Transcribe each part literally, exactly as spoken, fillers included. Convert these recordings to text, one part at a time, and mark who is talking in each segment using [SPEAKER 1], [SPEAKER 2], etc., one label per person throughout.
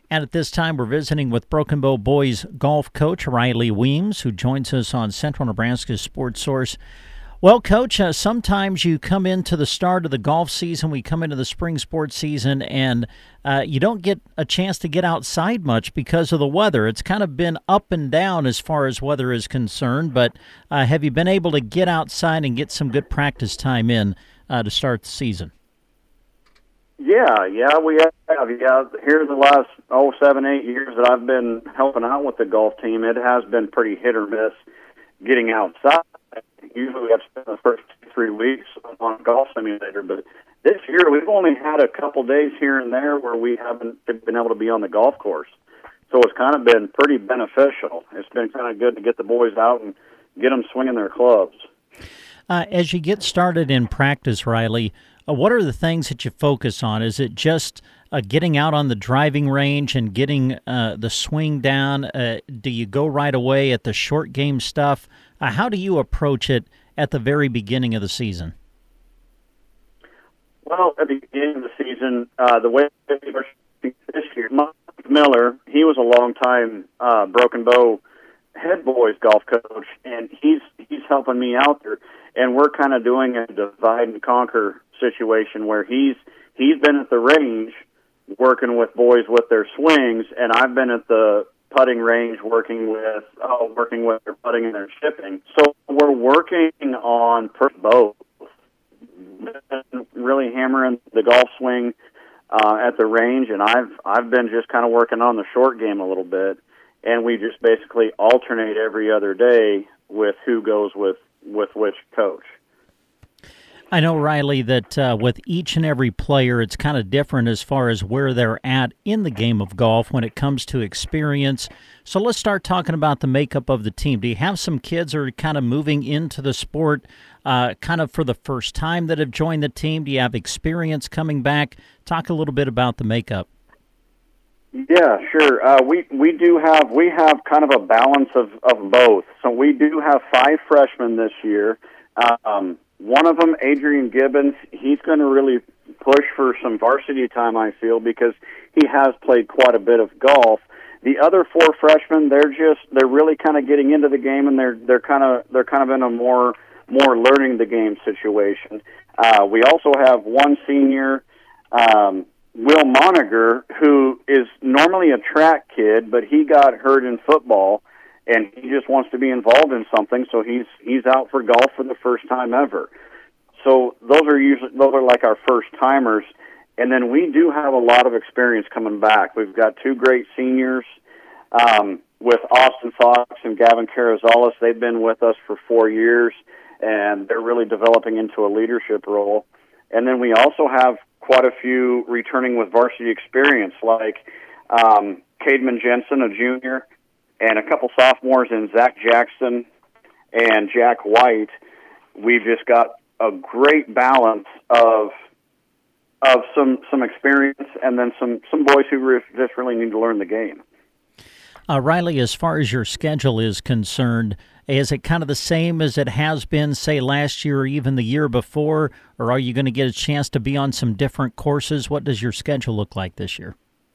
[SPEAKER 1] And at this time, we're visiting with Broken Bow Boys golf coach Riley Weems, who joins us on Central Nebraska's Sports Source. Well, Coach, uh, sometimes you come into the start of the golf season, we come into the spring sports season, and uh, you don't get a chance to get outside much because of the weather. It's kind of been up and down as far as weather is concerned, but uh, have you been able to get outside and get some good practice time in uh, to start the season?
[SPEAKER 2] Yeah, yeah, we have. Yeah, here the last, oh, seven, eight years that I've been helping out with the golf team, it has been pretty hit or miss getting outside. Usually I've spent the first two, three weeks on a golf simulator, but this year we've only had a couple days here and there where we haven't been able to be on the golf course. So it's kind of been pretty beneficial. It's been kind of good to get the boys out and get them swinging their clubs.
[SPEAKER 1] Uh, as you get started in practice, Riley, uh, what are the things that you focus on? Is it just uh, getting out on the driving range and getting uh, the swing down? Uh, do you go right away at the short game stuff? Uh, how do you approach it at the very beginning of the season?
[SPEAKER 2] Well, at the beginning of the season, uh, the way this year, Mike Miller, he was a long-time uh, Broken Bow head boys golf coach, and he's he's helping me out there. And we're kind of doing a divide and conquer situation where he's he's been at the range working with boys with their swings, and I've been at the putting range working with uh, working with their putting and their chipping. So we're working on both, really hammering the golf swing uh, at the range, and I've I've been just kind of working on the short game a little bit, and we just basically alternate every other day with who goes with, with which coach.
[SPEAKER 1] I know, Riley, that uh, with each and every player, it's kind of different as far as where they're at in the game of golf when it comes to experience. So let's start talking about the makeup of the team. Do you have some kids who are kind of moving into the sport uh, kind of for the first time that have joined the team? Do you have experience coming back? Talk a little bit about the makeup.
[SPEAKER 2] Yeah, sure. Uh, we we do have we have kind of a balance of, of both. So we do have five freshmen this year. Um, one of them, Adrian Gibbons, he's going to really push for some varsity time, I feel, because he has played quite a bit of golf. The other four freshmen, they're just they're really kind of getting into the game, and they're they're kind of they're kind of in a more more learning the game situation. Uh, we also have one senior. Um, Will Moniger, who is normally a track kid, but he got hurt in football, and he just wants to be involved in something, so he's he's out for golf for the first time ever. So those are usually those are like our first timers, and then we do have a lot of experience coming back. We've got two great seniors um, with Austin Fox and Gavin Carrizales. They've been with us for four years, and they're really developing into a leadership role. And then we also have quite a few returning with varsity experience, like um, Cademan Jensen, a junior, and a couple sophomores in Zach Jackson and Jack White. We've just got a great balance of of some some experience and then some, some boys who re- just really need to learn the game.
[SPEAKER 1] Uh, Riley, as far as your schedule is concerned, is it kind of the same as it has been, say, last year or even the year before, or are you going to get a chance to be on some different courses? What does your schedule look like this year?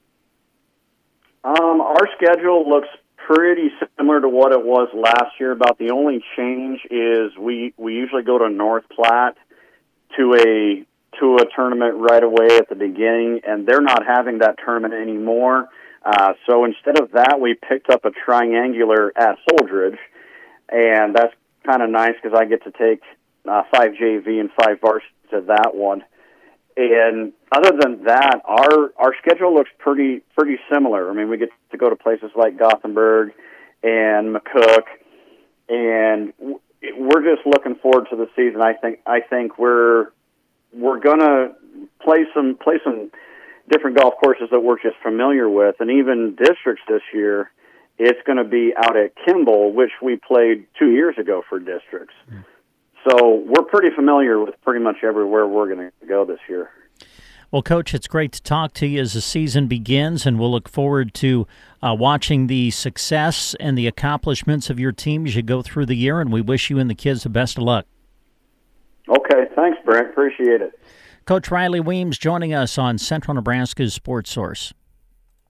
[SPEAKER 2] Um, our schedule looks pretty similar to what it was last year. About the only change is we, we usually go to North Platte to a to a tournament right away at the beginning, and they're not having that tournament anymore. Uh, so instead of that, we picked up a triangular at Holdridge, and that's kind of nice because I get to take uh, five J V and five varsity to that one. And other than that, our our schedule looks pretty pretty similar. I mean, we get to go to places like Gothenburg and McCook, and we're just looking forward to the season. I think I think we're we're gonna play some play some. different golf courses that we're just familiar with, and even districts this year, it's going to be out at Kimball, which we played two years ago for districts. Mm. So we're pretty familiar with pretty much everywhere we're going to go this year.
[SPEAKER 1] Well, Coach, it's great to talk to you as the season begins, and we'll look forward to uh, watching the success and the accomplishments of your team as you go through the year, and we wish you and the kids the best of luck.
[SPEAKER 2] Okay, thanks, Brent. Appreciate it.
[SPEAKER 1] Coach Riley Weems joining us on Central Nebraska's Sports Source.